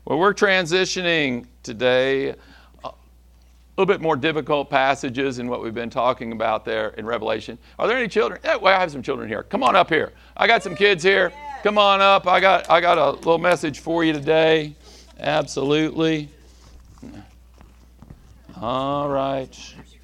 Well, we're transitioning today a little bit more difficult passages in what we've been talking about there in Revelation. Are there any children? Yeah, well, I have some children here. Come on up here. I got some kids here. Come on up. I got a little message for you today. Absolutely. All right.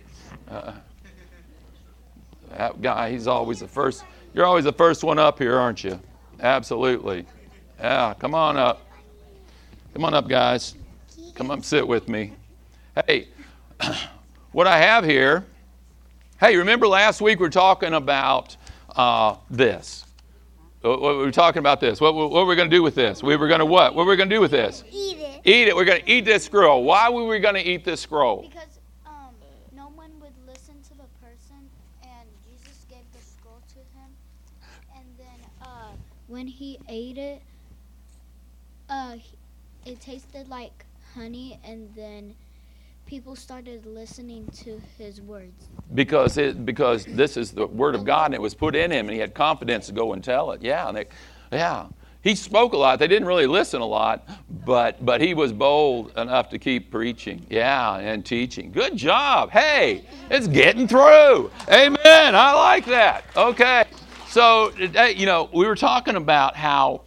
That guy, he's always the first. You're always the first one up here, aren't you? Absolutely. Yeah, come on up. Come on up, guys. Come up and sit with me. Hey, what I have here, hey, remember last week we were talking about this. We were talking about this. What were we going to do with this? We were going to what? What were we going to do with this? Eat it. Eat it. We're going to eat this scroll. Why were we going to eat this scroll? Because no one would listen to the person, and Jesus gave the scroll to him. And then when he ate it, it tasted like honey, and then people started listening to his words. Because this is the word of God, and it was put in him, and he had confidence to go and tell it. Yeah. He spoke a lot. They didn't really listen a lot, but he was bold enough to keep preaching. Yeah, and teaching. Good job. Hey, it's getting through. Amen. I like that. Okay. So, we were talking about how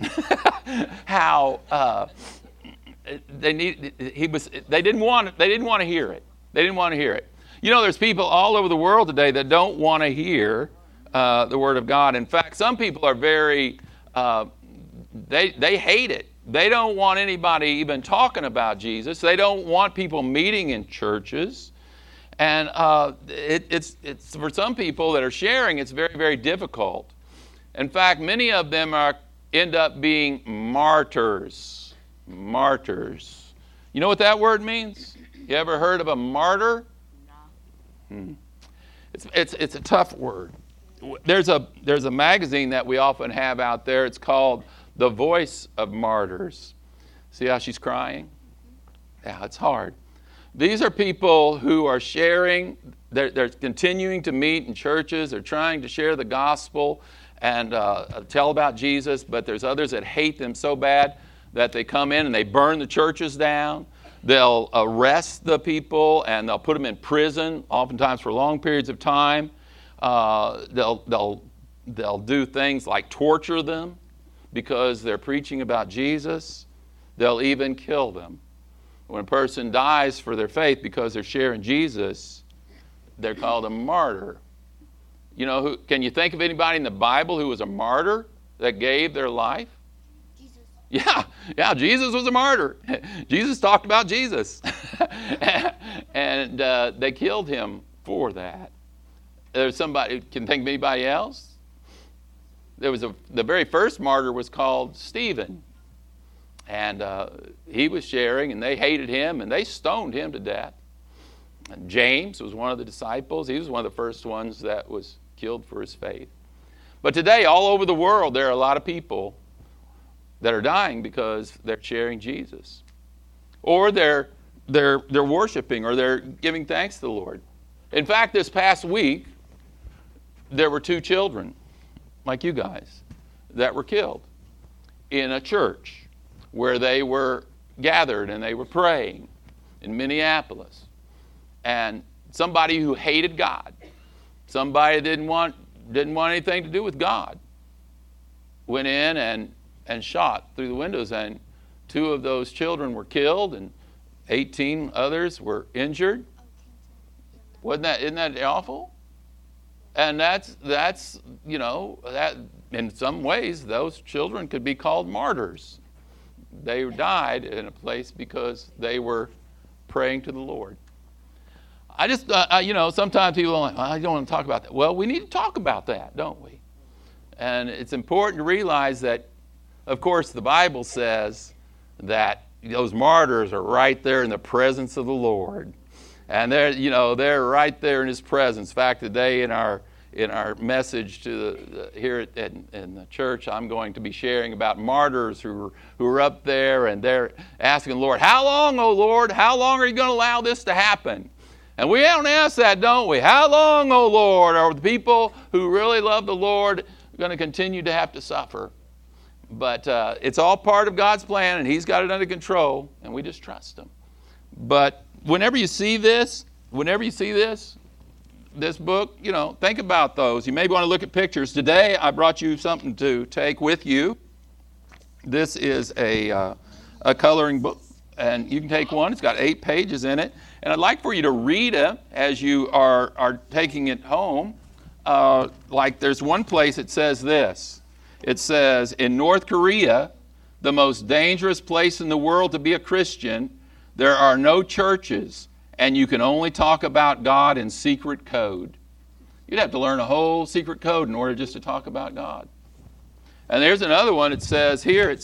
they didn't want to hear it. They didn't want to hear it. There's people all over the world today that don't want to hear the Word of God. In fact, some people are very, they hate it. They don't want anybody even talking about Jesus. They don't want people meeting in churches. And it's for some people that are sharing, it's very, very difficult. In fact, many of them end up being martyrs. Martyrs. You know what that word means? You ever heard of a martyr? No. It's a tough word. There's a magazine that we often have out there. It's called The Voice of Martyrs. See how she's crying? Yeah, it's hard. These are people who are sharing. They're continuing to meet in churches. They're trying to share the gospel and tell about Jesus. But there's others that hate them so bad that they come in and they burn the churches down. They'll arrest the people and they'll put them in prison, oftentimes for long periods of time. They'll do things like torture them because they're preaching about Jesus. They'll even kill them. When a person dies for their faith because they're sharing Jesus, they're called a martyr. Can you think of anybody in the Bible who was a martyr that gave their life? Yeah, Jesus was a martyr. Jesus talked about Jesus. And they killed him for that. There's somebody, can think of anybody else? The very first martyr was called Stephen. And he was sharing, and they hated him, and they stoned him to death. And James was one of the disciples. He was one of the first ones that was killed for his faith. But today, all over the world, there are a lot of people that are dying because they're sharing Jesus, or they're worshiping, or they're giving thanks to the Lord. In fact, this past week, there were 2 children, like you guys, that were killed in a church where they were gathered and they were praying in Minneapolis. And somebody who hated God, somebody didn't want anything to do with God, went in and shot through the windows, and 2 of those children were killed and 18 others were injured. Isn't that awful? And that's that in some ways those children could be called martyrs. They died in a place because they were praying to the Lord. I just sometimes people are like, I don't want to talk about that. Well, we need to talk about that, don't we? And it's important to realize that, of course, the Bible says that those martyrs are right there in the presence of the Lord. And they're right there in his presence. In fact, today in our message to here in the church, I'm going to be sharing about martyrs who are up there, and they're asking the Lord, how long, O Lord? How long are you going to allow this to happen? And we don't ask that, don't we? How long, O Lord, are the people who really love the Lord going to continue to have to suffer? But it's all part of God's plan, and He's got it under control, and we just trust Him. But whenever you see this book, think about those. You may want to look at pictures. Today, I brought you something to take with you. This is a coloring book, and you can take one. It's got 8 pages in it. And I'd like for you to read it as you are taking it home. Like there's one place it says this. It says, in North Korea, the most dangerous place in the world to be a Christian, there are no churches, and you can only talk about God in secret code. You'd have to learn a whole secret code in order just to talk about God. And there's another one. It says,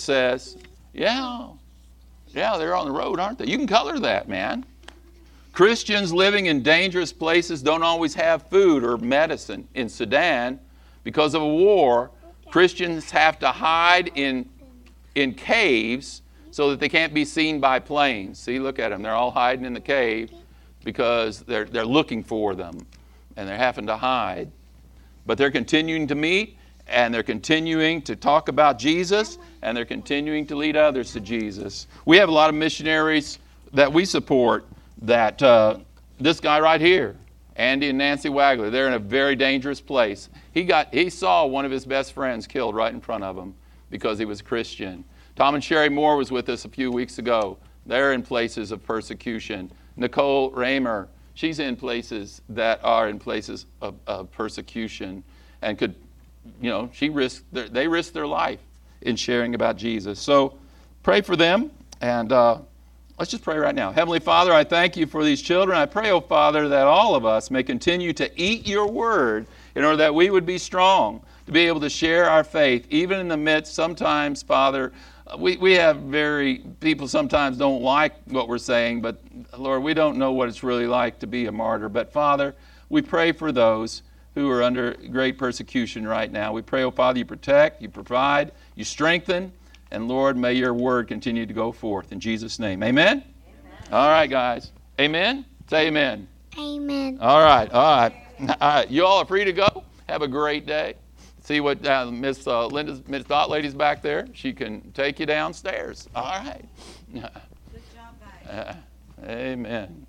yeah, they're on the road, aren't they? You can color that, man. Christians living in dangerous places don't always have food or medicine. In Sudan, because of a war, Christians have to hide in caves so that they can't be seen by planes. See, look at them. They're all hiding in the cave because they're looking for them, and they're having to hide. But they're continuing to meet, and they're continuing to talk about Jesus, and they're continuing to lead others to Jesus. We have a lot of missionaries that we support. That this guy right here, Andy and Nancy Wagler, they're in a very dangerous place. He saw one of his best friends killed right in front of him because he was a Christian. Tom and Sherry Moore was with us a few weeks ago. They're in places of persecution. Nicole Raymer, she's in places that are in places of persecution, and they risked their life in sharing about Jesus. So pray for them, and let's just pray right now. Heavenly Father, I thank you for these children. I pray, oh Father, that all of us may continue to eat your word in order that we would be strong, to be able to share our faith, even in the midst, sometimes, Father, we have people sometimes don't like what we're saying, but Lord, we don't know what it's really like to be a martyr. But Father, we pray for those who are under great persecution right now. We pray, oh Father, you protect, you provide, you strengthen, and Lord, may your word continue to go forth. In Jesus' name, amen? All right, guys. Amen? Say amen. Amen. All right. You all are free to go. Have a great day. See what Miss Dot Lady's back there. She can take you downstairs. All right. Good job, guys. Amen.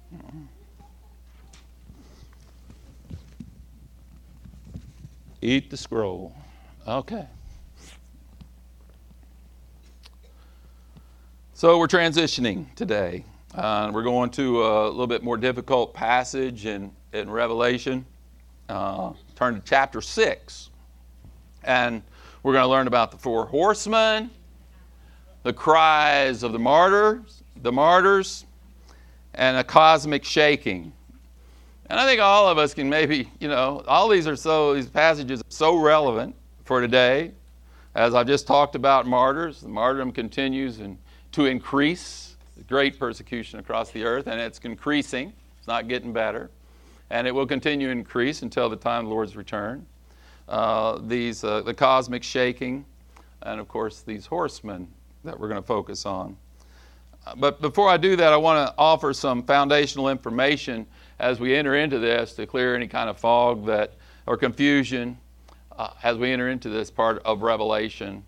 Eat the scroll. Okay. So we're transitioning today. We're going to a little bit more difficult passage in Revelation. Turn to chapter 6. And we're going to learn about the 4 horsemen, the cries of the martyrs, and a cosmic shaking. And I think all of us can maybe, these passages are so relevant for today. As I've just talked about martyrs, the martyrdom continues to increase. Great persecution across the earth, and it's increasing. It's not getting better. And it will continue to increase until the time of the Lord's return. The cosmic shaking, and of course these horsemen that we're going to focus on. But before I do that, I want to offer some foundational information as we enter into this to clear any kind of fog or confusion as we enter into this part of Revelation.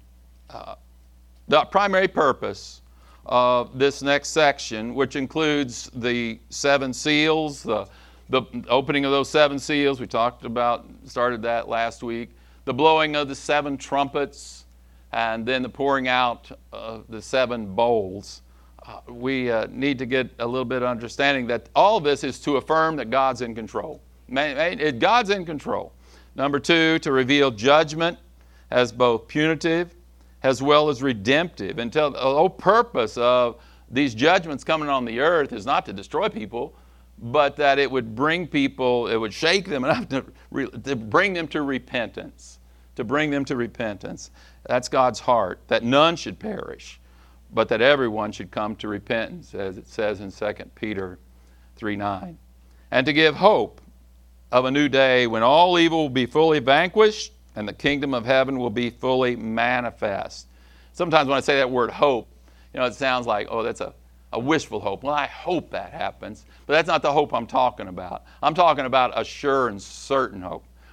The primary purpose of this next section, which includes the 7 seals, the opening of those 7 seals, started that last week. The blowing of the 7 trumpets, and then the pouring out of the 7 bowls. We need to get a little bit of understanding that all of this is to affirm that God's in control. God's in control. Number 2, to reveal judgment as both punitive as well as redemptive. And the whole purpose of these judgments coming on the earth is not to destroy people, but that it would bring people, it would shake them enough to bring them to repentance. To bring them to repentance. That's God's heart, that none should perish, but that everyone should come to repentance, as it says in 2 Peter 3:9. And to give hope of a new day when all evil will be fully vanquished and the kingdom of heaven will be fully manifest. Sometimes when I say that word hope, it sounds like, that's a wishful hope. Well, I hope that happens. But that's not the hope I'm talking about. I'm talking about a sure and certain hope.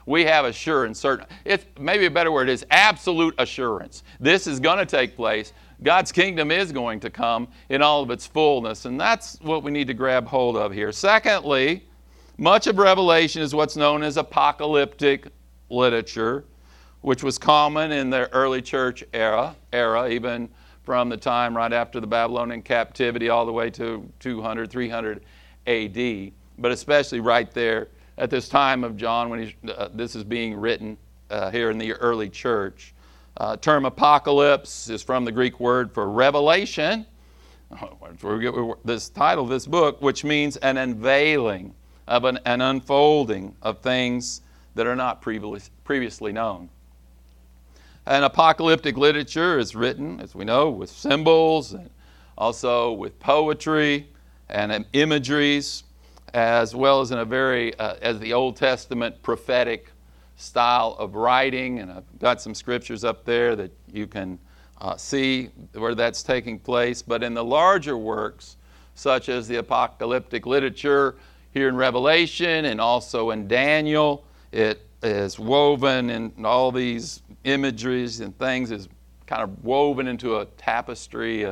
We have assurance, certain. It's maybe a better word is absolute assurance. This is going to take place. God's kingdom is going to come in all of its fullness, and that's what we need to grab hold of here. Secondly, much of Revelation is what's known as apocalyptic literature, which was common in the early church era, even from the time right after the Babylonian captivity all the way to 200, 300 AD, but especially right there at this time of John when this is being written here in the early church. Term apocalypse is from the Greek word for revelation. That's where we get this title of this book, which means an unveiling of an unfolding of things that are not previously known. And apocalyptic literature is written, as we know, with symbols and also with poetry and imageries, as well as in a very, as the Old Testament prophetic style of writing. And I've got some scriptures up there that you can see where that's taking place. But in the larger works, such as the apocalyptic literature here in Revelation and also in Daniel, it is woven in all these imageries and things, is kind of woven into a tapestry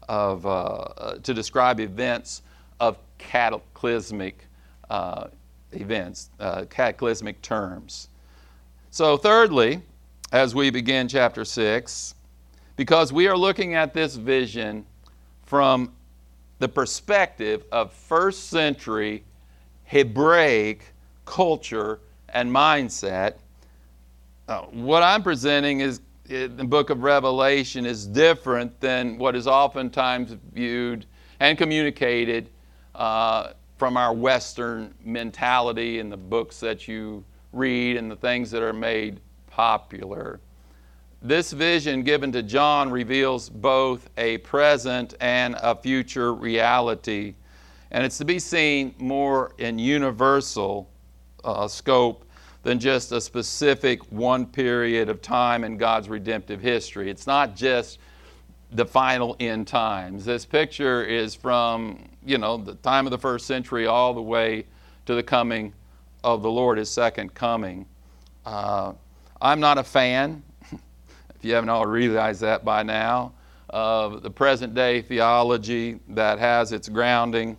to describe events of cataclysmic events, cataclysmic terms. So thirdly, as we begin chapter 6, because we are looking at this vision from the perspective of first century Hebraic culture and mindset, what I'm presenting is in the book of Revelation is different than what is oftentimes viewed and communicated from our Western mentality in the books that you read and the things that are made popular. This vision given to John reveals both a present and a future reality, and it's to be seen more in universal scope than just a specific one period of time in God's redemptive history. It's not just the final end times. This picture is from, the time of the first century all the way to the coming of the Lord, His second coming. I'm not a fan, if you haven't already realized that by now, of the present day theology that has its grounding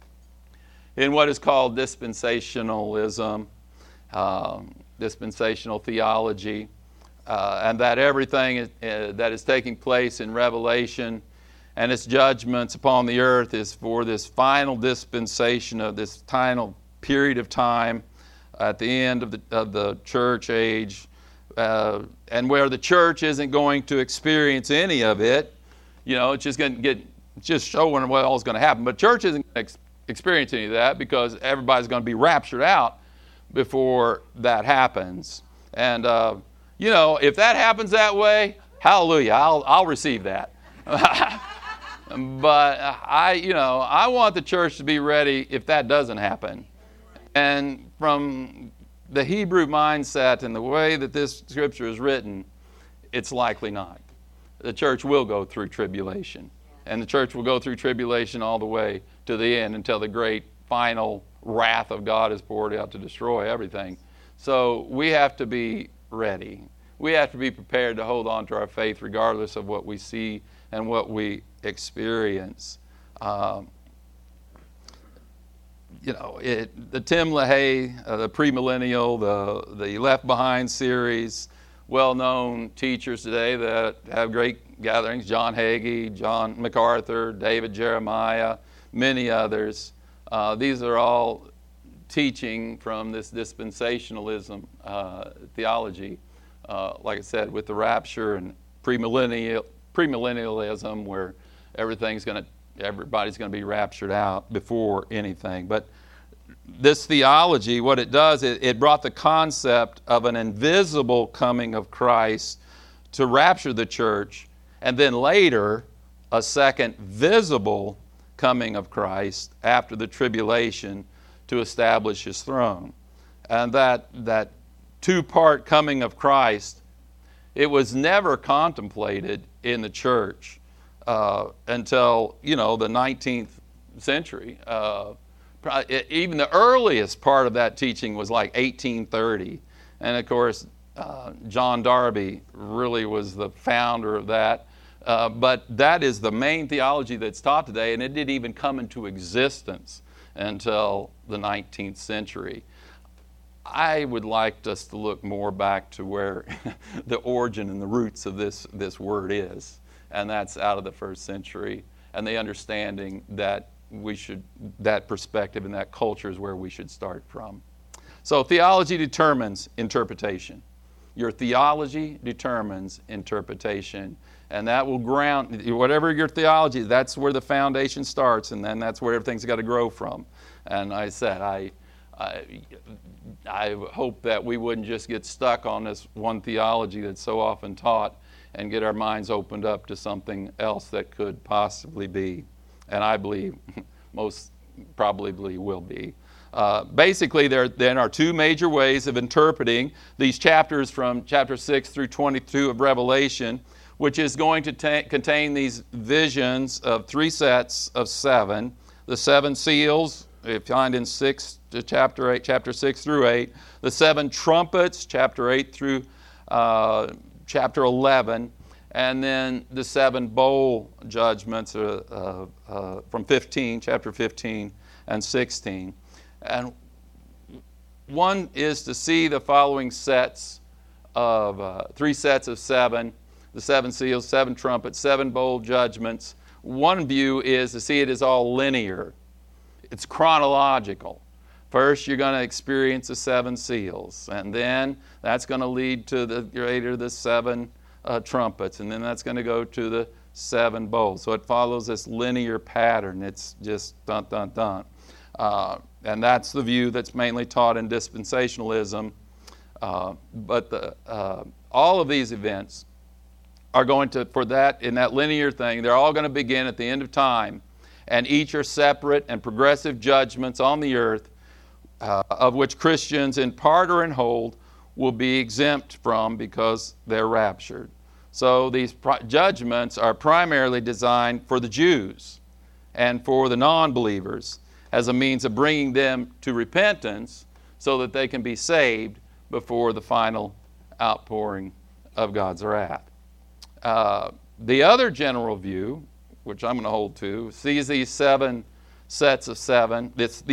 in what is called dispensationalism, dispensational theology, and that everything that is taking place in Revelation and its judgments upon the earth is for this final dispensation of this final period of time at the end of the church age, and where the church isn't going to experience any of it. It's just going to just showing what all is going to happen. But church isn't going to experience any of that because everybody's going to be raptured out before that happens. And if that happens that way, hallelujah, I'll receive that. But I want the church to be ready if that doesn't happen. And from the Hebrew mindset and the way that this scripture is written, it's likely not. The church will go through tribulation. And the church will go through tribulation all the way to the end until the great final wrath of God is poured out to destroy everything. So we have to be ready. We have to be prepared to hold on to our faith regardless of what we see and what we experience. The Tim LaHaye, the premillennial, the Left Behind series, well-known teachers today that have great gatherings, John Hagee, John MacArthur, David Jeremiah, many others. These are all teaching from this dispensationalism theology, like I said, with the rapture and premillennialism, where everybody's going to be raptured out before anything. But this theology, what it does, it brought the concept of an invisible coming of Christ to rapture the church, and then later a second visible coming of Christ after the tribulation to establish His throne. And that two-part coming of Christ, it was never contemplated in the church until the 19th century. Even the earliest part of that teaching was like 1830, And of course, John Darby really was the founder of that. But that is the main theology that's taught today, and it didn't even come into existence until the 19th century. I would like us to look more back to where the origin and the roots of this word is, and that's out of the first century, and the understanding that that perspective and that culture is where we should start from. So theology determines interpretation. Your theology determines interpretation, and that will ground, whatever your theology, that's where the foundation starts, and then that's where everything's got to grow from. And I said, I hope that we wouldn't just get stuck on this one theology that's so often taught and get our minds opened up to something else that could possibly be, and I believe most probably will be. Basically, there then are two major ways of interpreting these chapters from chapter 6 through 22 of Revelation, which is going to contain these visions of three sets of seven. The seven seals, you find in chapter 6 through 8. The seven trumpets, chapter 8 through chapter 11. And then the seven bowl judgments from chapter 15 and 16. And one is to see the following sets of, three sets of seven, the seven seals, seven trumpets, seven bowl judgments. One view is to see it as all linear. It's chronological. First, you're going to experience the seven seals, and then that's going to lead to the seven trumpets, and then that's going to go to the seven bowls. So it follows this linear pattern. It's just dun, dun, dun. And that's the view that's mainly taught in dispensationalism. But all of these events are going to, in that linear thing, they're all going to begin at the end of time, and each are separate and progressive judgments on the earth, of which Christians in part or in whole will be exempt from because they're raptured. So these judgments are primarily designed for the Jews and for the non-believers as a means of bringing them to repentance so that they can be saved before the final outpouring of God's wrath. The other general view, which I'm going to hold to, sees these sets of seven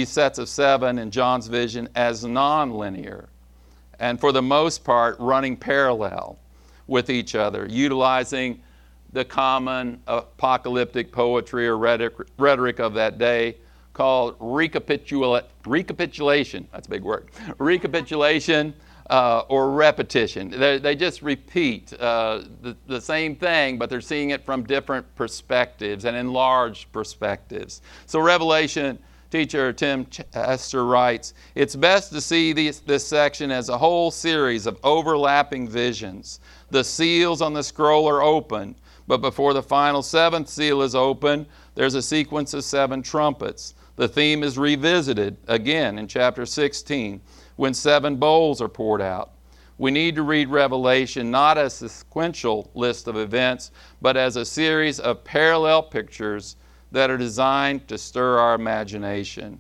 in John's vision as non-linear, and for the most part running parallel with each other, utilizing the common apocalyptic poetry or rhetoric of that day called recapitulation. That's a big word. Recapitulation or repetition. They just repeat the same thing, but they're seeing it from different perspectives and enlarged perspectives. So Revelation teacher Tim Chester writes, "It's best to see this section as a whole series of overlapping visions. The seals on the scroll are open, but before the final seventh seal is open, there's a sequence of seven trumpets. The theme is revisited again in chapter 16 when seven bowls are poured out. We need to read Revelation not as a sequential list of events, but as a series of parallel pictures that are designed to stir our imagination."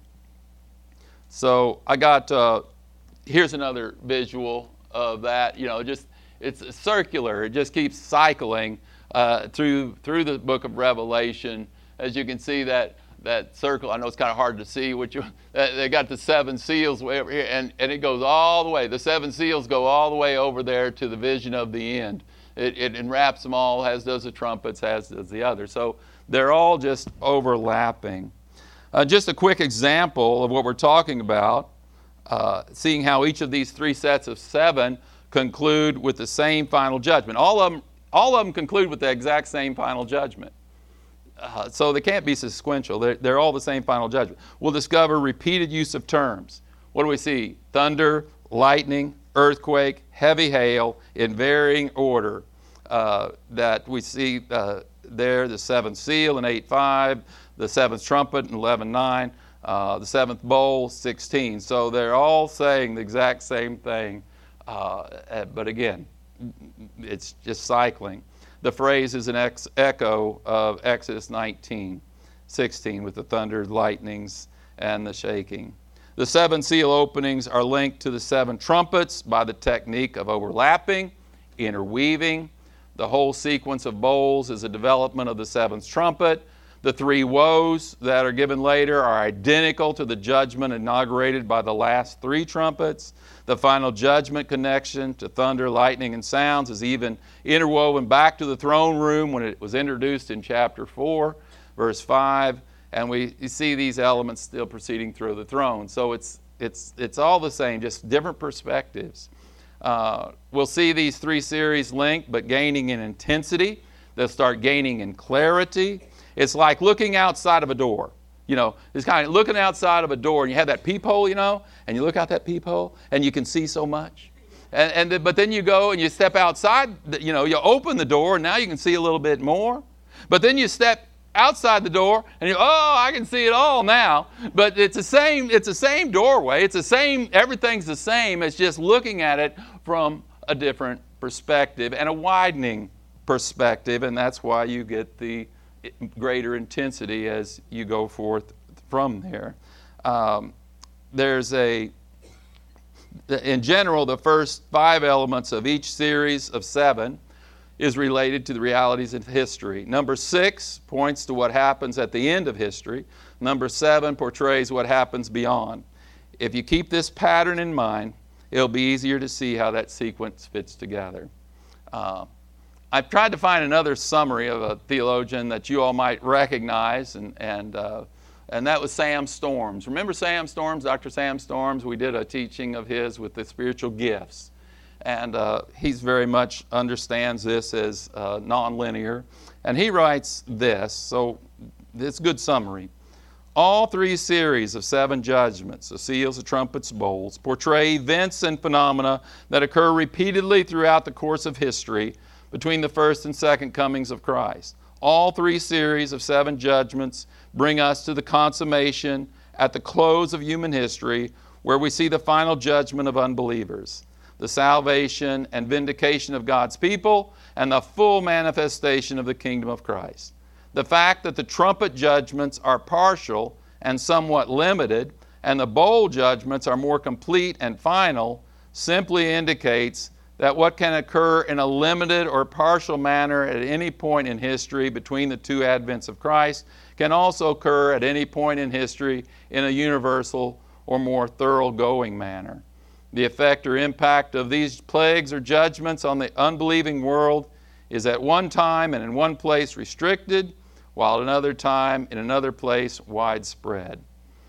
So I got, here's another visual of that. It's circular. It just keeps cycling through the book of Revelation. As you can see that circle, I know it's kind of hard to see, they got the seven seals way over here, and it goes all the way. The seven seals go all the way over there to the vision of the end. It enwraps them all, as does the trumpets, as does the other. So they're all just overlapping. Just a quick example of what we're talking about, seeing how each of these three sets of seven conclude with the same final judgment. All of them conclude with the exact same final judgment. So they can't be sequential. They're all the same final judgment. We'll discover repeated use of terms. What do we see? Thunder, lightning, earthquake, heavy hail in varying order. That we see there, the seventh seal in 8:5, the seventh trumpet in 11:9, the seventh bowl 16. So they're all saying the exact same thing, but again, it's just cycling. The phrase is an echo of Exodus 19:16 with the thunder, lightnings, and the shaking. The 7 seal openings are linked to the 7 trumpets by the technique of overlapping, interweaving. The whole sequence of bowls is a development of the 7th trumpet. The 3 woes that are given later are identical to the judgment inaugurated by the last 3 trumpets. The final judgment connection to thunder, lightning, and sounds is even interwoven back to the throne room when it was introduced in chapter 4, verse 5. And we see these elements still proceeding through the throne. So it's all the same, just different perspectives. We'll see these 3 series linked, but gaining in intensity. They'll start gaining in clarity. It's like looking outside of a door. It's kind of looking outside of a door, and you have that peephole, and you look out that peephole, and you can see so much. But then you go and you step outside, you open the door, and now you can see a little bit more. But then you step outside the door, and I can see it all now. But it's the same doorway. It's the same, everything's the same. It's just looking at it from a different perspective and a widening perspective, and that's why you get the greater intensity as you go forth from there. In general, the first 5 elements of each series of 7 is related to the realities of history. Number 6 points to what happens at the end of history. Number 7 portrays what happens beyond. If you keep this pattern in mind, it'll be easier to see how that sequence fits together. I've tried to find another summary of a theologian that you all might recognize, and that was Sam Storms. Remember Sam Storms, Dr. Sam Storms? We did a teaching of his with the spiritual gifts. And he's very much understands this as nonlinear. And he writes this, so it's a good summary. All 3 series of 7 judgments, the seals, the trumpets, bowls, portray events and phenomena that occur repeatedly throughout the course of history between the first and second comings of Christ. All 3 series of 7 judgments bring us to the consummation at the close of human history, where we see the final judgment of unbelievers, the salvation and vindication of God's people, and the full manifestation of the kingdom of Christ. The fact that the trumpet judgments are partial and somewhat limited, and the bowl judgments are more complete and final, simply indicates that what can occur in a limited or partial manner at any point in history between the 2 advents of Christ can also occur at any point in history in a universal or more thoroughgoing manner. The effect or impact of these plagues or judgments on the unbelieving world is at one time and in one place restricted, while at another time in another place widespread.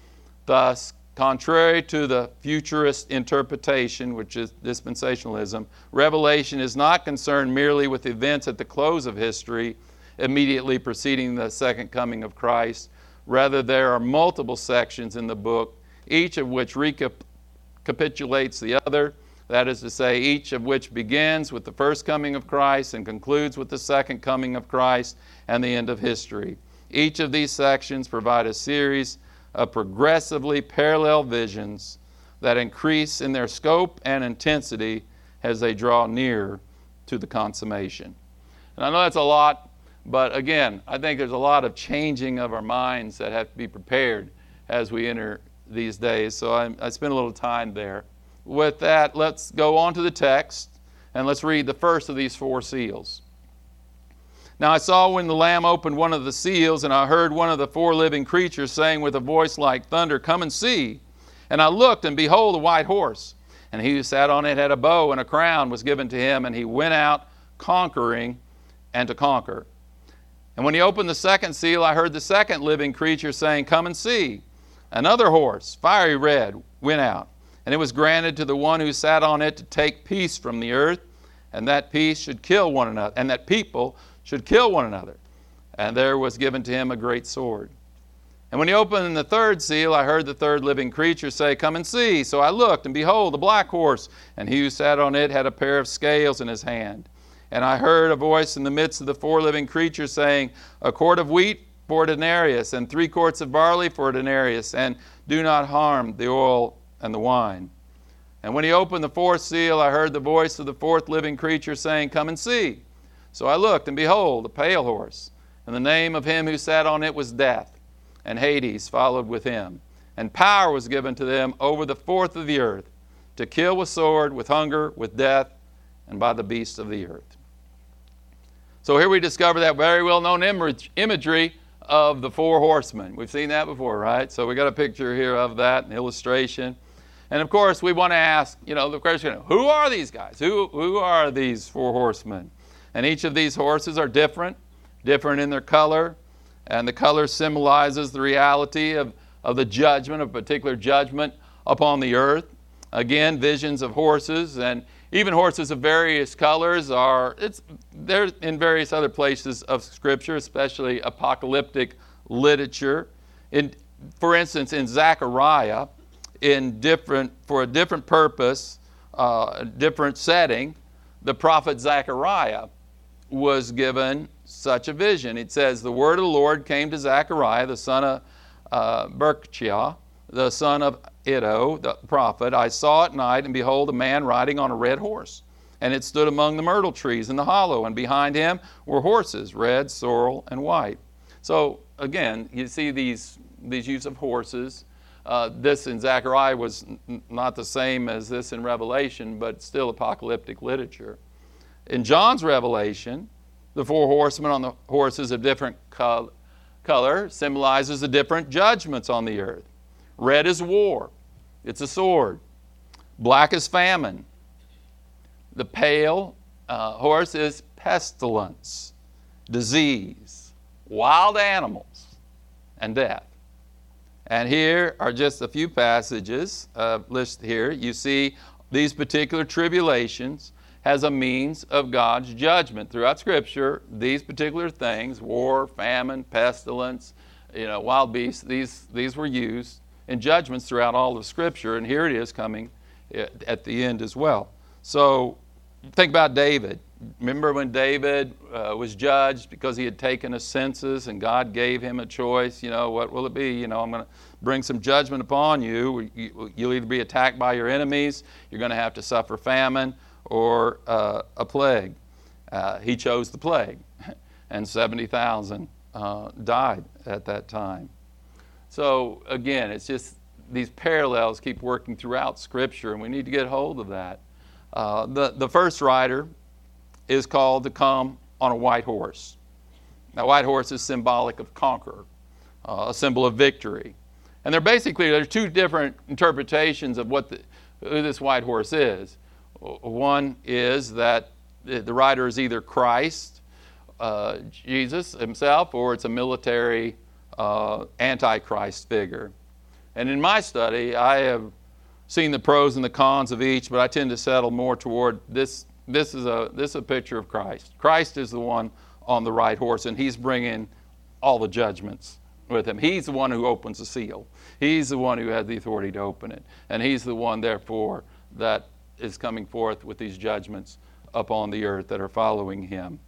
Thus, contrary to the futurist interpretation, which is dispensationalism, Revelation is not concerned merely with events at the close of history, immediately preceding the second coming of Christ. Rather, there are multiple sections in the book, each of which recapitulates the other. That is to say, each of which begins with the first coming of Christ and concludes with the second coming of Christ and the end of history. Each of these sections provide a series of progressively parallel visions that increase in their scope and intensity as they draw near to the consummation. And I know that's a lot, but again, I think there's a lot of changing of our minds that have to be prepared as we enter these days. So I spent a little time there. With that, let's go on to the text, and let's read the first of these 4 seals. Now I saw when the Lamb opened one of the seals, and I heard one of the 4 living creatures saying with a voice like thunder, "Come and see." And I looked, and behold, a white horse. And he who sat on it had a bow, and a crown was given to him, and he went out conquering and to conquer. And when he opened the second seal, I heard the second living creature saying, "Come and see." Another horse, fiery red, went out, and it was granted to the one who sat on it to take peace from the earth, and that peace should kill one another, and that people should kill one another. And there was given to him a great sword. And when he opened the third seal, I heard the third living creature say, "Come and see." So I looked, and behold, a black horse, and he who sat on it had a pair of scales in his hand. And I heard a voice in the midst of the 4 living creatures saying, "A quart of wheat for a denarius, and 3 quarts of barley for a denarius, and do not harm the oil and the wine." And when he opened the 4th seal, I heard the voice of the 4th living creature saying, "Come and see." So I looked, and behold, a pale horse, and the name of him who sat on it was Death, and Hades followed with him. and power was given to them over the fourth of the earth, to kill with sword, with hunger, with death, and by the beasts of the earth. So here we discover that very well-known imagery of the four horsemen. We've seen that before, right? So we got a picture here of that, an illustration. And of course, we want to ask, the question, who are these guys? Who are these four horsemen? And each of these horses are different in their color. And the color symbolizes the reality of the judgment, a particular judgment upon the earth. Again, visions of horses, and even horses of various colors they're in various other places of Scripture, especially apocalyptic literature. For instance, in Zechariah, for a different purpose, a different setting, the prophet Zechariah was given such a vision. It says, the word of the Lord came to Zechariah, the son of Berechiah, the son of Iddo, the prophet. I saw at night, and behold, a man riding on a red horse. And it stood among the myrtle trees in the hollow, and behind him were horses, red, sorrel, and white. So again, you see these use of horses. This in Zechariah was not the same as this in Revelation, but still apocalyptic literature. In John's Revelation, the four horsemen on the horses of different color symbolizes the different judgments on the earth. Red is war. It's a sword. Black is famine. The pale horse is pestilence, disease, wild animals, and death. And here are just a few passages listed here. You see these particular tribulations as a means of God's judgment. Throughout Scripture, these particular things, war, famine, pestilence, wild beasts, these were used in judgments throughout all of Scripture, and here it is coming at the end as well. So think about David. Remember when David was judged because he had taken a census and God gave him a choice, what will it be? I'm going to bring some judgment upon you. You'll either be attacked by your enemies, you're going to have to suffer famine, or a plague. He chose the plague, and 70,000 died at that time. So again, it's just these parallels keep working throughout Scripture, and we need to get hold of that. The first rider is called to come on a white horse. Now, white horse is symbolic of conqueror, a symbol of victory. And there's two different interpretations of who this white horse is. One is that the rider is either Christ, Jesus himself, or it's a military antichrist figure. And in my study, I have seen the pros and the cons of each, but I tend to settle more toward this. This is a picture of Christ. Christ is the one on the right horse, and he's bringing all the judgments with him. He's the one who opens the seal. He's the one who has the authority to open it. And he's the one, therefore, that is coming forth with these judgments upon the earth that are following him.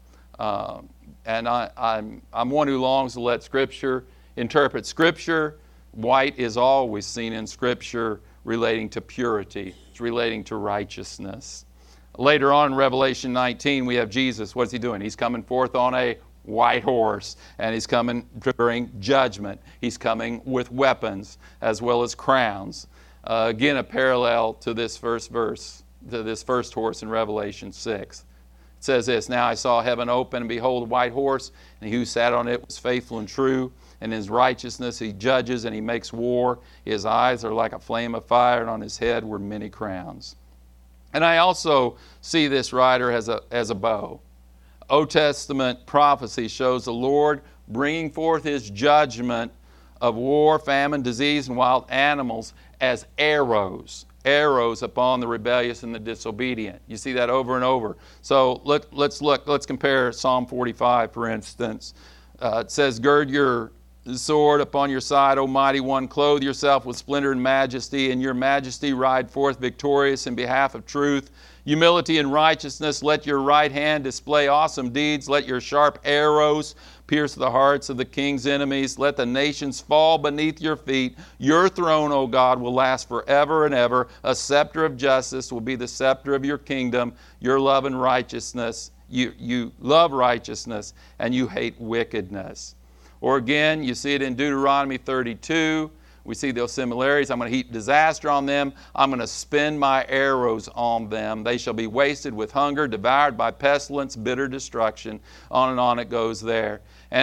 And I'm one who longs to let Scripture interpret Scripture. White is always seen in Scripture relating to purity. It's relating to righteousness. Later on in Revelation 19, we have Jesus. What's he doing? He's coming forth on a white horse, and he's coming to bring judgment. He's coming with weapons as well as crowns. Again, a parallel to this first verse, to this first horse in Revelation 6. It says this, now I saw heaven open, and behold, a white horse, and he who sat on it was faithful and true, and in his righteousness he judges and he makes war. His eyes are like a flame of fire, and on his head were many crowns. And I also see this rider as a bow. Old Testament prophecy shows the Lord bringing forth his judgment of war, famine, disease, and wild animals as arrows upon the rebellious and the disobedient. You see that over and over. So let's compare Psalm 45, for instance. It says, gird your sword upon your side, O mighty one, clothe yourself with splendor and majesty, and your majesty ride forth victorious in behalf of truth. Humility and righteousness, let your right hand display awesome deeds. Let your sharp arrows pierce the hearts of the king's enemies. Let the nations fall beneath your feet. Your throne, O God, will last forever and ever. A scepter of justice will be the scepter of your kingdom. Your love and righteousness, you love righteousness, and you hate wickedness. Or again, you see it in Deuteronomy 32, We see those similarities. I'm going to heap disaster on them. I'm going to spin my arrows on them. They shall be wasted with hunger, devoured by pestilence, bitter destruction. On it goes there.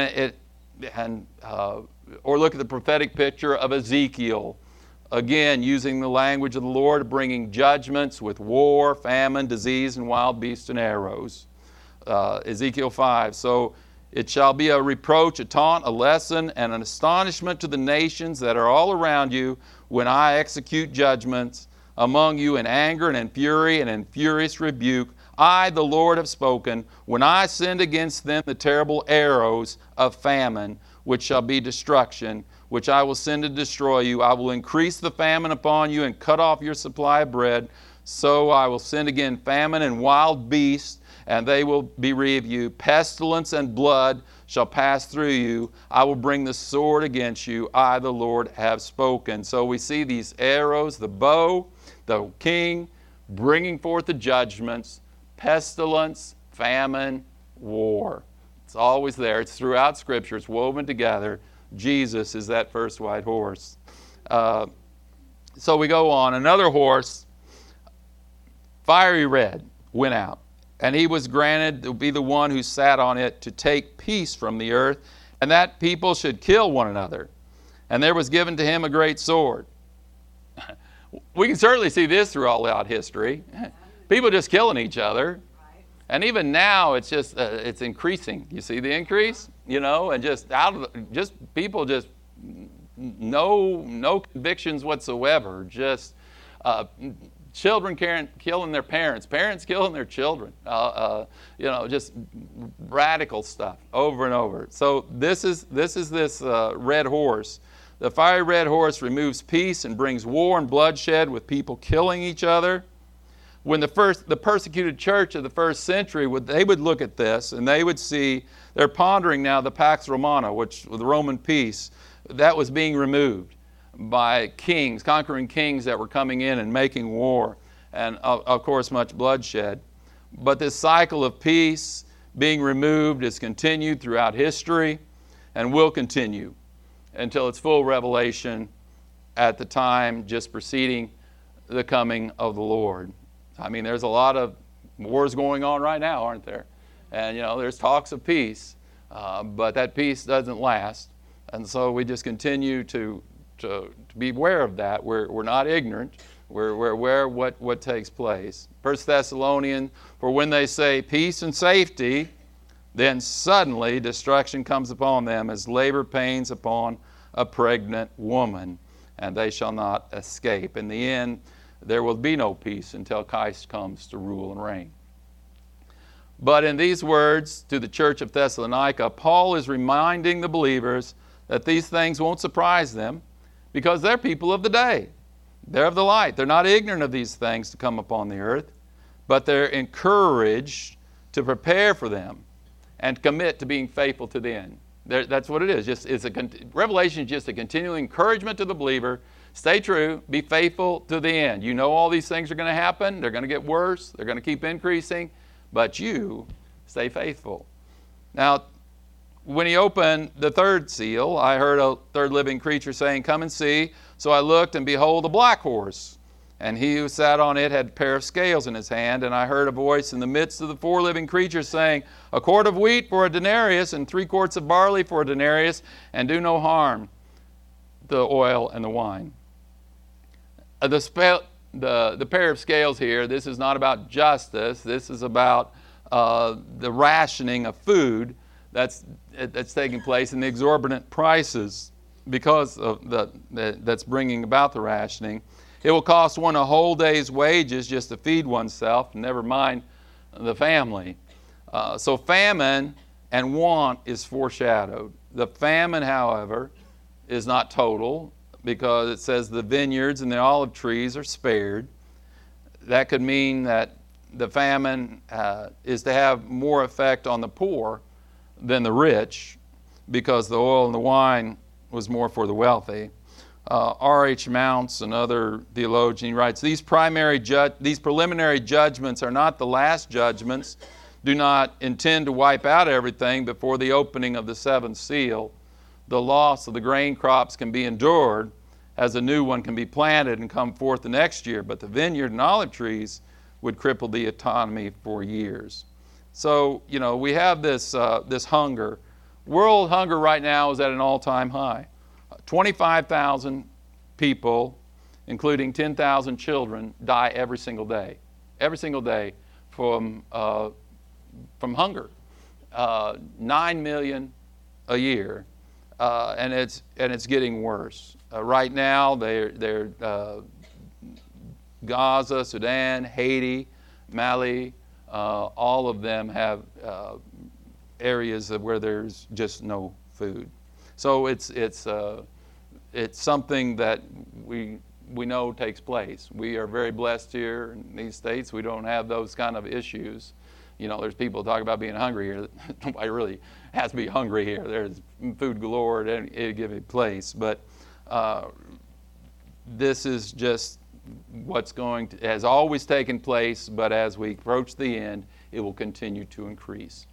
Or look at the prophetic picture of Ezekiel. Again, using the language of the Lord, bringing judgments with war, famine, disease, and wild beasts and arrows. Ezekiel 5. So it shall be a reproach, a taunt, a lesson, and an astonishment to the nations that are all around you when I execute judgments among you in anger and in fury and in furious rebuke. I, the Lord, have spoken, when I send against them the terrible arrows of famine, which shall be destruction, which I will send to destroy you. I will increase the famine upon you and cut off your supply of bread. So I will send again famine and wild beasts, and they will bereave you. Pestilence and blood shall pass through you. I will bring the sword against you. I, the Lord, have spoken. So we see these arrows, the bow, the king, bringing forth the judgments, pestilence, famine, war. It's always there. It's throughout Scripture. It's woven together. Jesus is that first white horse. So we go on. Another horse, fiery red, went out. And he was granted to be the one who sat on it to take peace from the earth, and that people should kill one another. And there was given to him a great sword. We can certainly see this throughout history. People just killing each other. And even now, it's just it's increasing. You see the increase, and just people just no convictions whatsoever. Just children killing their parents killing their children. Just radical stuff over and over. So this is red horse. The fiery red horse removes peace and brings war and bloodshed with people killing each other. When the persecuted church of the first century, they would look at this and they would see, they're pondering now the Pax Romana, which was the Roman peace, that was being removed by kings, conquering kings that were coming in and making war, and of course much bloodshed. But this cycle of peace being removed is continued throughout history and will continue until its full revelation at the time just preceding the coming of the Lord. I mean, there's a lot of wars going on right now, aren't there? And, there's talks of peace, but that peace doesn't last. And so we just continue to be aware of that. We're not ignorant. We're aware of what takes place. 1 Thessalonians, for when they say peace and safety, then suddenly destruction comes upon them as labor pains upon a pregnant woman, and they shall not escape. In the end, there will be no peace until Christ comes to rule and reign. But in these words to the church of Thessalonica, Paul is reminding the believers that these things won't surprise them because they're people of the day. They're of the light. They're not ignorant of these things to come upon the earth, but they're encouraged to prepare for them and commit to being faithful to the end. That's what it is. Revelation is just a continual encouragement to the believer. Stay true, be faithful to the end. You know all these things are going to happen. They're going to get worse. They're going to keep increasing. But you stay faithful. Now, when he opened the third seal, I heard a third living creature saying, "Come and see." So I looked, and behold, a black horse. And he who sat on it had a pair of scales in his hand. And I heard a voice in the midst of the four living creatures saying, "A quart of wheat for a denarius, and 3 quarts of barley for a denarius, and do no harm the oil and the wine." The pair of scales here, this is not about justice. This is about the rationing of food that's taking place in the exorbitant prices because of that's bringing about the rationing. It will cost one a whole day's wages just to feed oneself, never mind the family. So famine and want is foreshadowed. The famine, however, is not total, because it says the vineyards and the olive trees are spared. That could mean that the famine is to have more effect on the poor than the rich, because the oil and the wine was more for the wealthy. R.H. Mounce, another theologian, writes, these preliminary judgments are not the last judgments, do not intend to wipe out everything before the opening of the seventh seal. The loss of the grain crops can be endured, as a new one can be planted and come forth the next year, but the vineyard and olive trees would cripple the economy for years. So, we have this hunger. World hunger right now is at an all-time high. 25,000 people, including 10,000 children, die every single day from hunger. 9 million a year, and it's getting worse. Right now, they're Gaza, Sudan, Haiti, Mali, all of them have areas where there's just no food. So it's something that we know takes place. We are very blessed here in these states. We don't have those kind of issues. There's people talk about being hungry here. Nobody really has to be hungry here. There's food galore at any given place. But this is just has always taken place, but as we approach the end, it will continue to increase.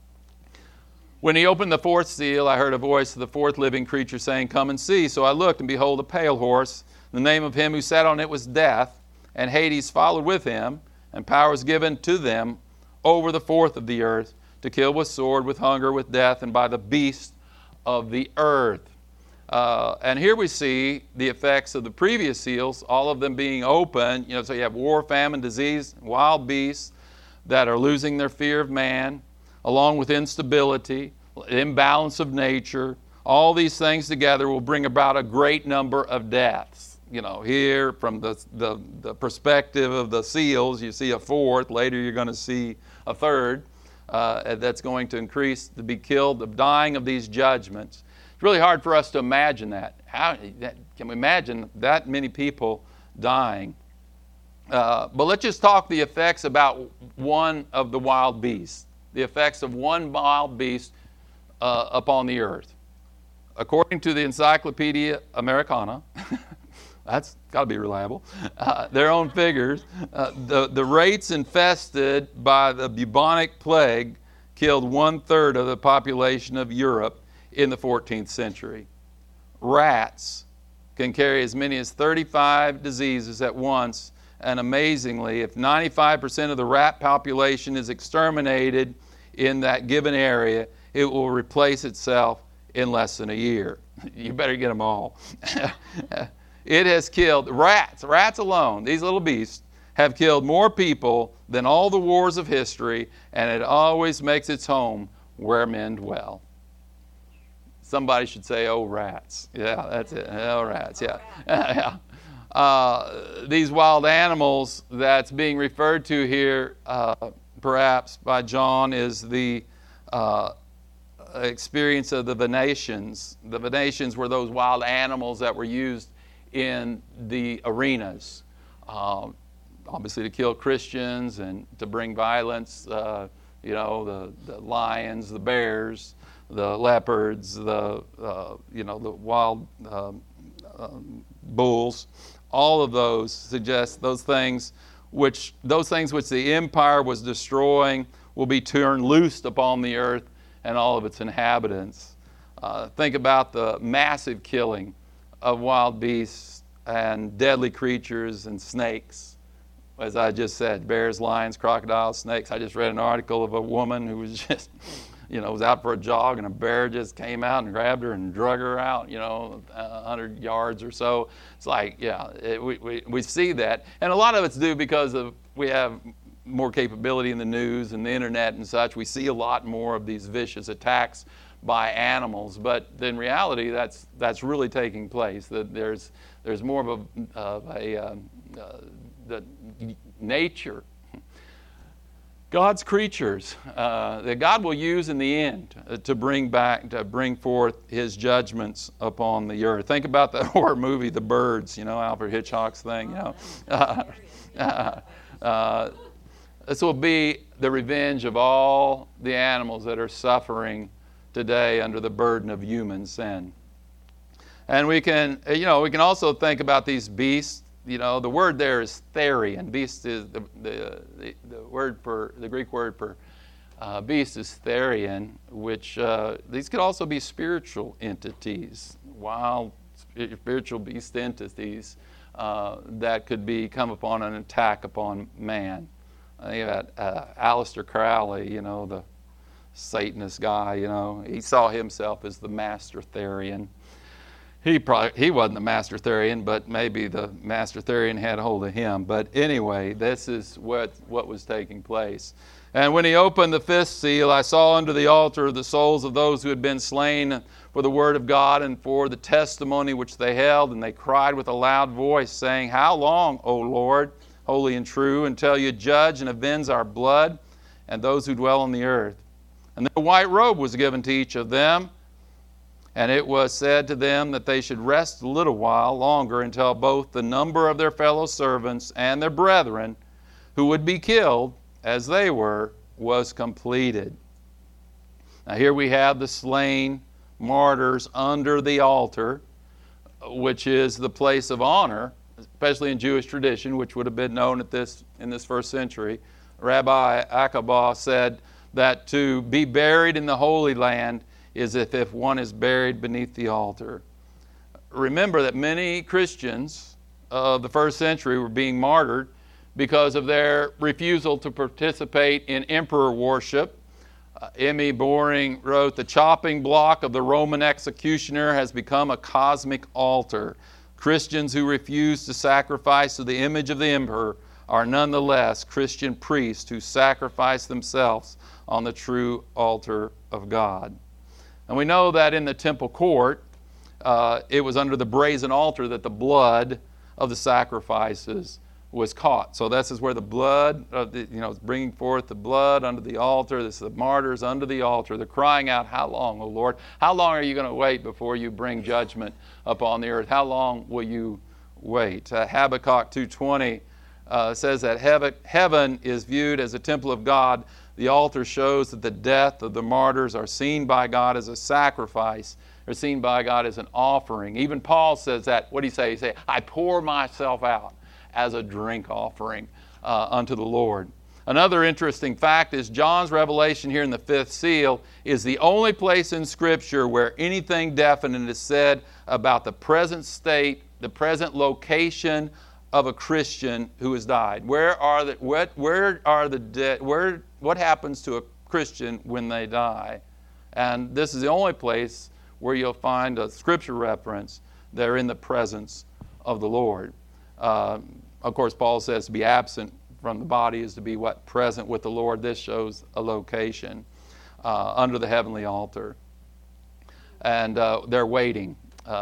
When he opened the fourth seal, I heard a voice of the fourth living creature saying, "Come and see." So I looked, and behold, a pale horse. The name of him who sat on it was Death, and Hades followed with him, and power was given to them over the fourth of the earth, to kill with sword, with hunger, with death, and by the beast of the earth. And here we see the effects of the previous seals, all of them being open. So you have war, famine, disease, wild beasts that are losing their fear of man, along with instability, imbalance of nature. All these things together will bring about a great number of deaths. Here from the perspective of the seals, you see a fourth. Later you're going to see a third that's going to increase, to be killed, the dying of these judgments. It's really hard for us to imagine that. Can we imagine that many people dying? But let's just talk the effects about one of the wild beasts. The effects of one wild beast upon the earth. According to the Encyclopedia Americana, that's got to be reliable, their own figures, the rates infested by the bubonic plague killed 1/3 of the population of Europe in the 14th century. Rats can carry as many as 35 diseases at once, and amazingly, if 95% of the rat population is exterminated in that given area, it will replace itself in less than a year. You better get them all. It has killed rats alone. These little beasts have killed more people than all the wars of history, and it always makes its home where men dwell. Somebody should say, "Oh, rats." Yeah, that's it. Oh, rats. Yeah. These wild animals that's being referred to here, perhaps by John, is the experience of the Venetians. The Venetians were those wild animals that were used in the arenas, obviously to kill Christians and to bring violence. The lions, the bears, the leopards, the wild bulls. All of those suggest those things which the empire was destroying will be turned loose upon the earth and all of its inhabitants. Think about the massive killing of wild beasts and deadly creatures and snakes. As I just said, bears, lions, crocodiles, snakes. I just read an article of a woman who was just, was out for a jog, and a bear just came out and grabbed her and drug her out, 100 yards or so. It's like, we see that. And a lot of it's due because we have more capability in the news and the internet and such. We see a lot more of these vicious attacks by animals, but in reality, that's really taking place. That there's more of the nature, God's creatures that God will use in the end to bring forth His judgments upon the earth. Think about the horror movie, The Birds. Alfred Hitchcock's thing. This will be the revenge of all the animals that are suffering today under the burden of human sin. And we can also think about these beasts. The word there is therian. Beast is the Greek word for beast is therian, which these could also be spiritual entities, wild spiritual beast entities that could come upon an attack upon man. I think about Aleister Crowley, the Satanist guy. He saw himself as the master Therian. He wasn't the master Therian, but maybe the master Therian had hold of him. But anyway, this is what was taking place. And when he opened the fifth seal, I saw under the altar the souls of those who had been slain for the word of God and for the testimony which they held. And they cried with a loud voice, saying, How long, O Lord, holy and true, until you judge and avenge our blood and those who dwell on the earth? And then a white robe was given to each of them. And it was said to them that they should rest a little while longer until both the number of their fellow servants and their brethren who would be killed as they were was completed. Now here we have the slain martyrs under the altar, which is the place of honor, especially in Jewish tradition, which would have been known in this first century. Rabbi Akiba said that to be buried in the Holy Land is if one is buried beneath the altar. Remember that many Christians of the first century were being martyred because of their refusal to participate in emperor worship. M.E. Boring wrote, The chopping block of the Roman executioner has become a cosmic altar. Christians who refuse to sacrifice to the image of the emperor are nonetheless Christian priests who sacrifice themselves on the true altar of God. And we know that in the temple court, it was under the brazen altar that the blood of the sacrifices was caught. So this is where the blood, bringing forth the blood under the altar. This is the martyrs under the altar. They're crying out, How long, O Lord? How long are you going to wait before you bring judgment upon the earth? How long will you wait? Habakkuk 2:20 says that heaven is viewed as a temple of God. The altar shows that the death of the martyrs are seen by God as a sacrifice. They're seen by God as an offering. Even Paul says that. What did he say? He said, I pour myself out as a drink offering unto the Lord. Another interesting fact is John's revelation here in the fifth seal is the only place in Scripture where anything definite is said about the present state, the present location of a Christian who has died. What happens to a Christian when they die? And this is the only place where you'll find a Scripture reference. They're in the presence of the Lord. Of course, Paul says to be absent from the body is to be present with the Lord. This shows a location under the heavenly altar. And they're waiting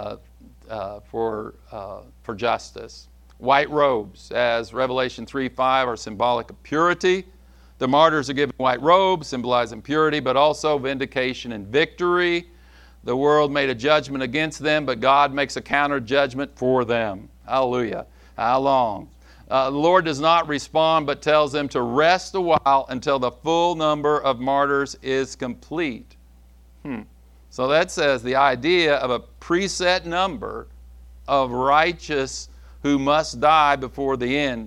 for justice. White robes, as Revelation 3:5, are symbolic of purity. The martyrs are given white robes, symbolizing purity, but also vindication and victory. The world made a judgment against them, but God makes a counter judgment for them. Hallelujah. How long? The Lord does not respond, but tells them to rest a while until the full number of martyrs is complete. So that says the idea of a preset number of righteous who must die before the end.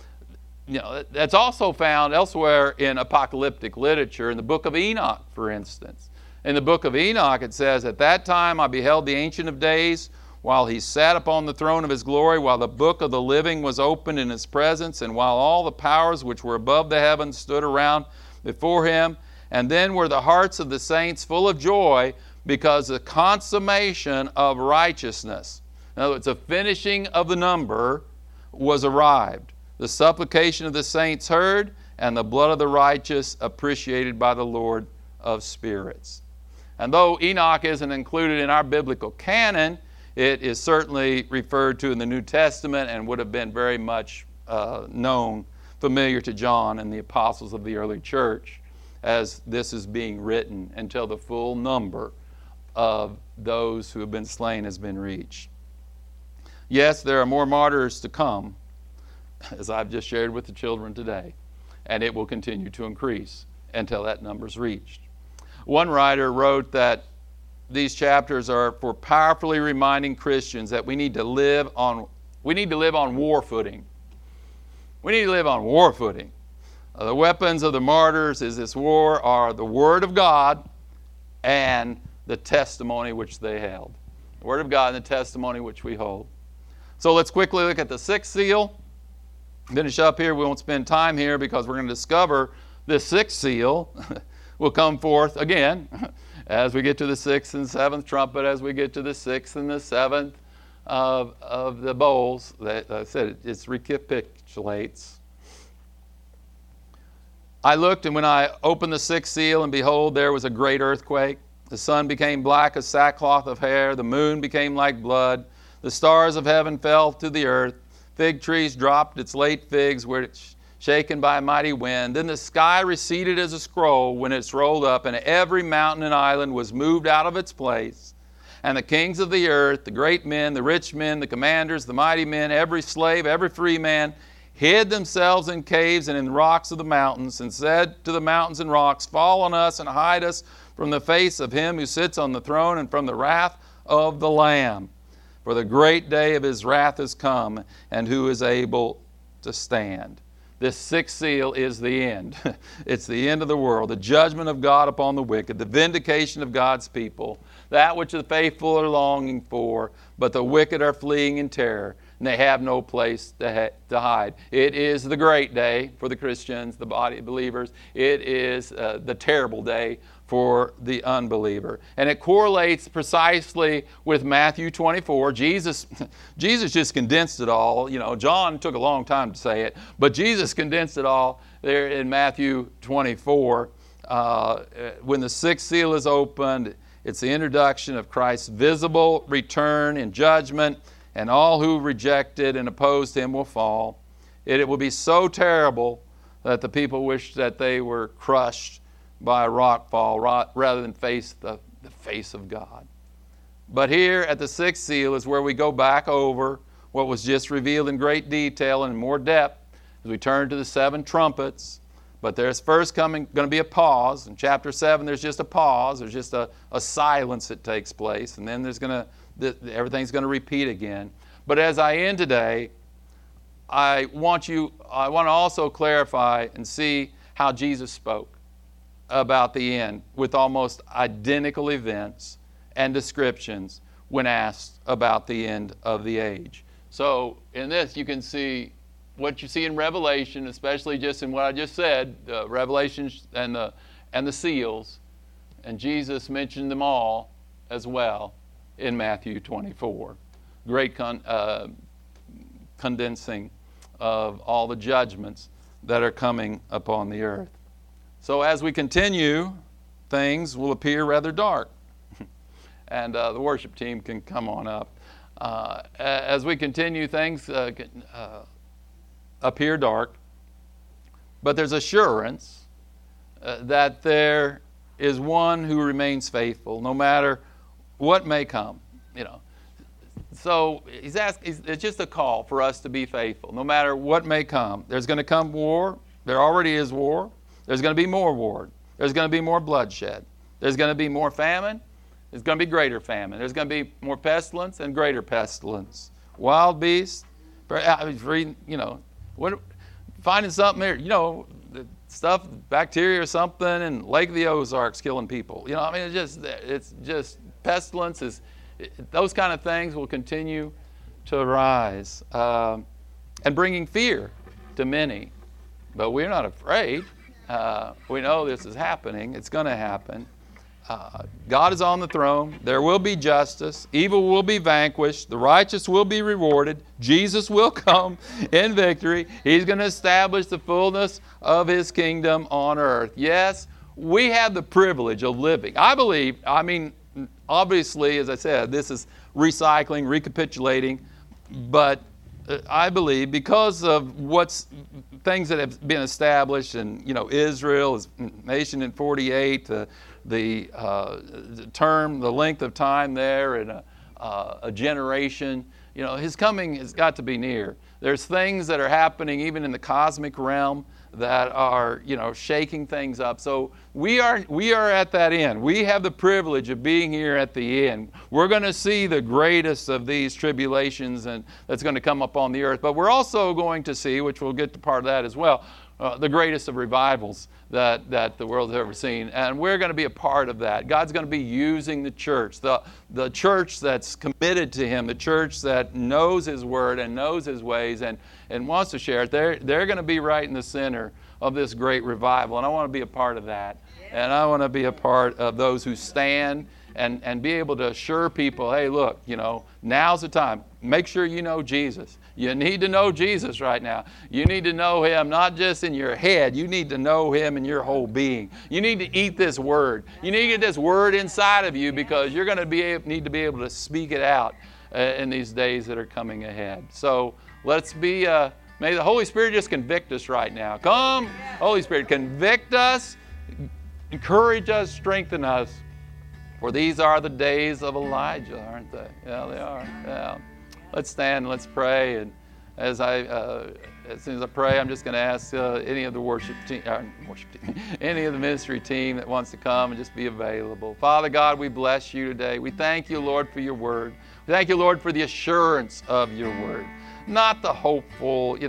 That's also found elsewhere in apocalyptic literature, in the book of Enoch, for instance. In the book of Enoch, it says, At that time I beheld the Ancient of Days, while he sat upon the throne of his glory, while the book of the living was opened in his presence, and while all the powers which were above the heavens stood around before him. And then were the hearts of the saints full of joy, because the consummation of righteousness, in other words, the finishing of the number, was arrived. The supplication of the saints heard, and the blood of the righteous appreciated by the Lord of spirits. And though Enoch isn't included in our biblical canon, it is certainly referred to in the New Testament and would have been very much known, familiar to John and the apostles of the early church as this is being written until the full number of those who have been slain has been reached. Yes, there are more martyrs to come, as I've just shared with the children today, and it will continue to increase until that number is reached. One writer wrote that these chapters are for powerfully reminding Christians that we need to live on war footing. We need to live on war footing. The weapons of the martyrs in this war are the Word of God and the testimony which they held. The Word of God and the testimony which we hold. So let's quickly look at the sixth seal. Finish up here. We won't spend time here because we're going to discover this sixth seal will come forth again as we get to the sixth and seventh trumpet, as we get to the sixth and the seventh of the bowls. That I said it recapitulates. I looked, and when I opened the sixth seal, and behold, there was a great earthquake. The sun became black as sackcloth of hair. The moon became like blood. The stars of heaven fell to the earth. Fig trees dropped its late figs, were shaken by a mighty wind. Then the sky receded as a scroll when it's rolled up, and every mountain and island was moved out of its place. And the kings of the earth, the great men, the rich men, the commanders, the mighty men, every slave, every free man, hid themselves in caves and in the rocks of the mountains, and said to the mountains and rocks, fall on us and hide us from the face of him who sits on the throne and from the wrath of the Lamb. For the great day of his wrath is come, and who is able to stand? This sixth seal is the end. It's the end of the world, the judgment of God upon the wicked, the vindication of God's people, that which the faithful are longing for, but the wicked are fleeing in terror, and they have no place to hide. It is the great day for the Christians, the body of believers. It is the terrible day for the unbeliever. And it correlates precisely with Matthew 24. Jesus just condensed it all. You know, John took a long time to say it, but Jesus condensed it all there in Matthew 24. When the sixth seal is opened, it's the introduction of Christ's visible return in judgment, and all who rejected and opposed him will fall. It will be so terrible that the people wish that they were crushed by a rock fall rather than face the face of God. But here at the sixth seal is where we go back over what was just revealed in great detail and in more depth as we turn to the seven trumpets. But there's first going to be a pause. In chapter 7, there's just a pause. There's just a silence that takes place. And then everything's going to repeat again. But as I end today, I want to also clarify and see how Jesus spoke about the end with almost identical events and descriptions when asked about the end of the age. So in this you can see what you see in Revelation, especially just in what I just said, Revelation and the seals, and Jesus mentioned them all as well in Matthew 24. Great condensing of all the judgments that are coming upon the earth. So as we continue, things will appear rather dark. And the worship team can come on up. As we continue, things appear dark. But there's assurance that there is one who remains faithful, no matter what may come. You know. So it's just a call for us to be faithful, no matter what may come. There's going to come war. There already is war. There's going to be more war. There's going to be more bloodshed. There's going to be more famine. There's going to be greater famine. There's going to be more pestilence and greater pestilence. Wild beasts. I was reading, finding something there, stuff, bacteria or something in Lake of the Ozarks killing people. It's just pestilence those kind of things will continue to arise and bringing fear to many. But we're not afraid. We know this is happening. It's going to happen. God is on the throne. There will be justice. Evil will be vanquished. The righteous will be rewarded. Jesus will come in victory. He's going to establish the fullness of His kingdom on earth. Yes, we have the privilege of living. Obviously, as I said, this is recycling, recapitulating, but I believe because of things that have been established, and Israel is a nation in 48, the length of time there, and a generation. His coming has got to be near. There's things that are happening even in the cosmic realm that are shaking things up. So we are at that end. We have the privilege of being here at the end. We're going to see the greatest of these tribulations and that's going to come upon the earth. But we're also going to see, which we'll get to part of that as well, the greatest of revivals that the world has ever seen. And we're going to be a part of that. God's going to be using the church, the church that's committed to Him, the church that knows His Word and knows His ways and wants to share it. They're going to be right in the center of this great revival. And I want to be a part of that. And I want to be a part of those who stand and be able to assure people, hey, look, now's the time. Make sure you know Jesus. You need to know Jesus right now. You need to know Him not just in your head. You need to know Him in your whole being. You need to eat this Word. You need to get this Word inside of you because you're going to need to be able to speak it out in these days that are coming ahead. So let's be, may the Holy Spirit just convict us right now. Come, Holy Spirit, convict us, encourage us, strengthen us. For these are the days of Elijah, aren't they? Yeah, they are. Yeah. Let's stand and let's pray. And as soon as I pray, I'm just going to ask any of the worship team, any of the ministry team that wants to come and just be available. Father God, we bless you today. We thank you, Lord, for your word. We thank you, Lord, for the assurance of your word, not the hopeful,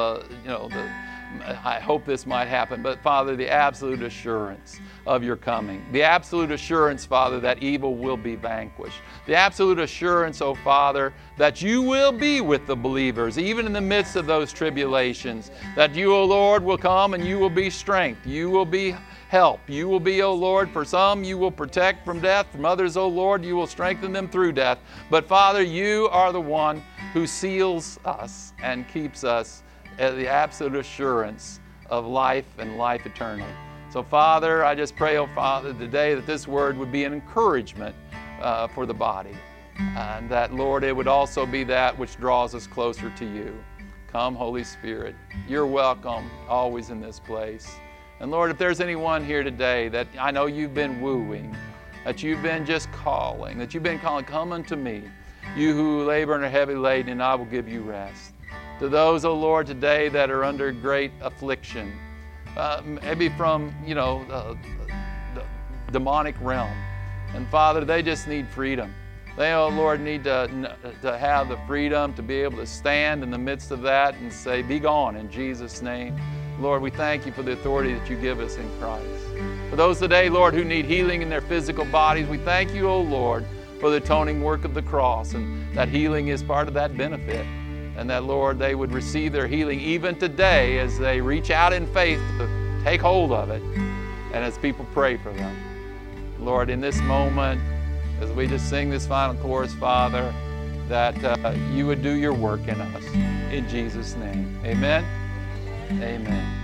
I hope this might happen, but Father, the absolute assurance of your coming. The absolute assurance, Father, that evil will be vanquished. The absolute assurance, oh Father, that you will be with the believers, even in the midst of those tribulations. That you, oh Lord, will come and you will be strength. You will be help. You will be, oh Lord, for some you will protect from death. From others, oh Lord, you will strengthen them through death. But Father, you are the one who seals us and keeps us at the absolute assurance of life and life eternal. So Father, I just pray, oh Father, today that this word would be an encouragement for the body. And that, Lord, it would also be that which draws us closer to you. Come, Holy Spirit. You're welcome always in this place. And Lord, if there's anyone here today that I know you've been wooing, that you've been just calling, that you've been calling, come unto me, you who labor and are heavy laden, and I will give you rest. To those, oh Lord, today that are under great affliction, maybe from, the demonic realm. And Father, they just need freedom. They, oh Lord, need to have the freedom to be able to stand in the midst of that and say, be gone in Jesus' name. Lord, we thank you for the authority that you give us in Christ. For those today, Lord, who need healing in their physical bodies, we thank you, oh Lord, for the atoning work of the cross, and that healing is part of that benefit. And that, Lord, they would receive their healing even today as they reach out in faith to take hold of it, and as people pray for them. Lord, in this moment, as we just sing this final chorus, Father, that you would do your work in us. In Jesus' name, amen. Amen.